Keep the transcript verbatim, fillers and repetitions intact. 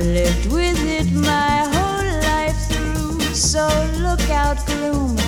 lived with it my whole life through. So look out, gloom,